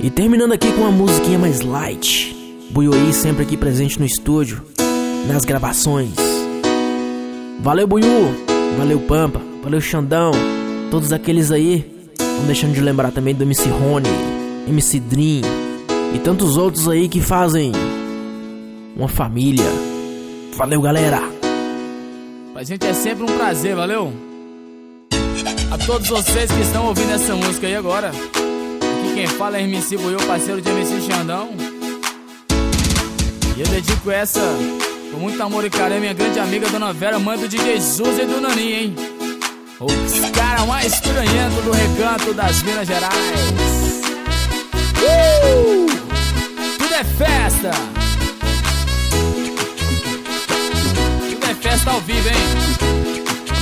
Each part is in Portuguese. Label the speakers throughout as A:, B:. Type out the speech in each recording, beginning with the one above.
A: E terminando aqui com uma musiquinha mais light. Buiú sempre aqui presente no estúdio, nas gravações. Valeu Buiú, valeu Pampa, valeu Xandão, todos aqueles aí. Não deixando de lembrar também do MC Rony, MC Dream e tantos outros aí que fazem uma família. Valeu galera.
B: Pra gente é sempre um prazer, valeu? A todos vocês que estão ouvindo essa música aí agora. Aqui quem fala é MC Buiú, parceiro de MC Xandão. E eu dedico essa com muito amor e carinho à minha grande amiga Dona Vera, mãe do DJ Jesus e do Naninho, hein? Os caras mais estranhentos do recanto das Minas Gerais. Tudo é festa. Tudo é festa ao vivo, hein?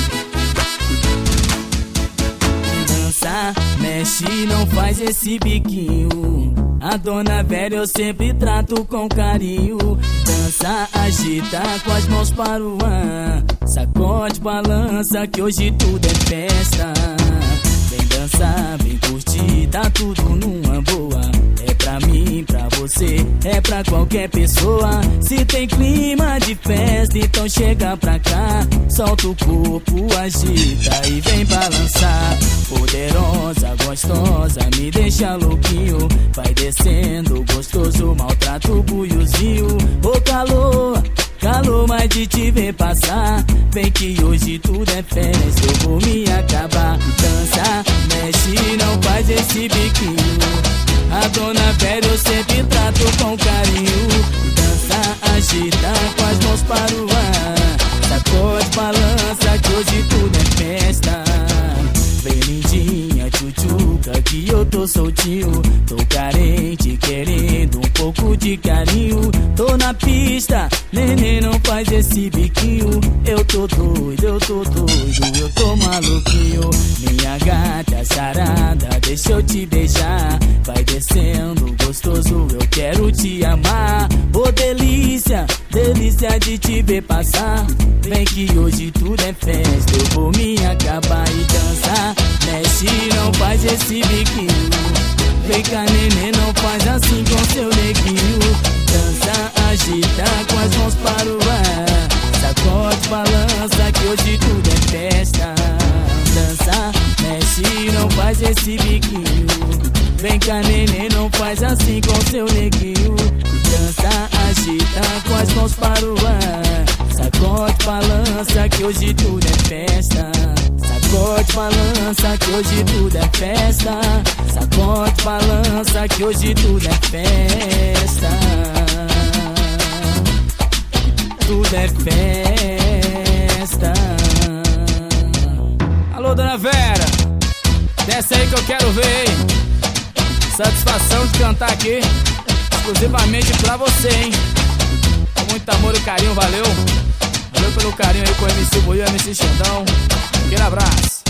B: Dança, mexe, não faz esse biquinho. A Dona Vera eu sempre trato com carinho. Dança, agita com as mãos para o ar. Sacode, balança que hoje tudo é festa. Vem dançar, vem curtir, tá tudo numa boa. É pra mim, pra você, é pra qualquer pessoa. Se tem clima de festa, então chega pra cá. Solta o corpo, agita e vem balançar. Poderosa, gostosa, me deixa louquinho. Vai descendo, gostoso, maltrata o buiuzinho. Ô calor, calor, mas de te ver passar. Vem que hoje tudo é festa, eu vou me acabar. Dança, mexe, não faz esse biquinho. A Dona Vera eu sempre trato com carinho. Dança, agita com as mãos para o ar. Sacode, balança que hoje tudo é festa. Vem lindinha, tchutchuca, que eu tô soltinho. Tô carente, querendo um pouco de carinho. Tô na pista, neném, não faz esse biquinho. Eu tô doido, eu tô maluquinho. Minha gata sarada, deixa eu te beijar. Vai descendo, gostoso, eu quero te amar. Ô delícia, delícia de te ver passar. Vem que hoje tudo é festa, eu vou me acabar e dançar. Mexe, não faz esse biquinho. Vem cá, neném, não faz assim com seu neguinho. Dança, agita com as mãos para o ar. Sacode, balança que hoje tudo é festa. Dança, mexe, não faz esse biquinho. Vem cá, neném, não faz assim com seu neguinho. Dança, agita com as mãos para o ar. Sacode, balança que hoje tudo é festa. Sacode, balança que hoje tudo é festa. Sacode, balança que hoje tudo é festa. Tudo é festa. Alô, Dona Vera, desce aí que eu quero ver, hein? Satisfação de cantar aqui exclusivamente pra você, hein? Com muito amor e carinho, valeu. Valeu pelo carinho aí com o MC Buiú e MC Xandão. Aquele abraço.